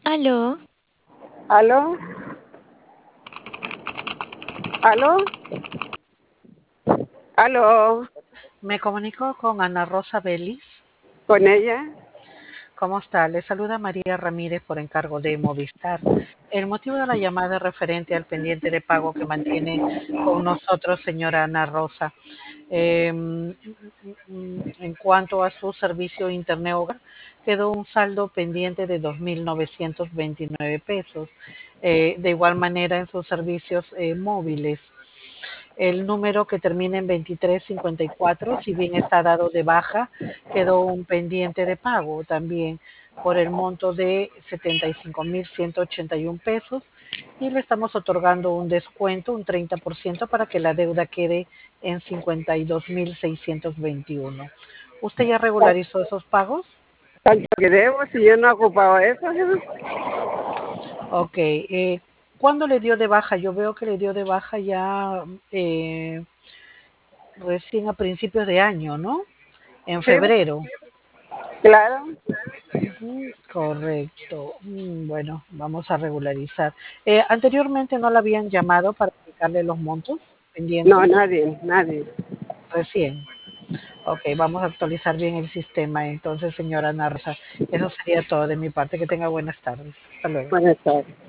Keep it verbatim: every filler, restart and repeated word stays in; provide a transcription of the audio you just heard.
Aló, ¿Aló? ¿Aló? ¿Aló? Me comunico con Ana Rosa Vélez. ¿Con ella? ¿Cómo está? Le saluda María Ramírez por encargo de Movistar. El motivo de la llamada es referente al pendiente de pago que mantiene con nosotros, señora Ana Rosa. Eh, en cuanto a su servicio Internet Hogar, quedó un saldo pendiente de dos mil novecientos veintinueve pesos. Eh, de igual manera, en sus servicios eh, móviles. El número que termina en veintitrés cincuenta y cuatro, si bien está dado de baja, quedó un pendiente de pago también por el monto de setenta y cinco mil ciento ochenta y uno pesos y le estamos otorgando un descuento, un treinta por ciento para que la deuda quede en cincuenta y dos mil seiscientos veintiuno. ¿Usted ya regularizó esos pagos? ¿Cuánto que debo si yo no he ocupado eso? Jefa? Ok. Eh, ¿cuándo le dio de baja? Yo veo que le dio de baja ya eh, recién a principios de año, ¿no? En Sí, febrero. claro. Ujú, correcto. Mm, Bueno, vamos a regularizar. Eh, anteriormente no la habían llamado para indicarle los montos No, pendientes. nadie, nadie. Recién. Ok, vamos a actualizar bien el sistema. Entonces, señora Narza, eso sería todo de mi parte. Que tenga buenas tardes. Hasta luego. Buenas tardes.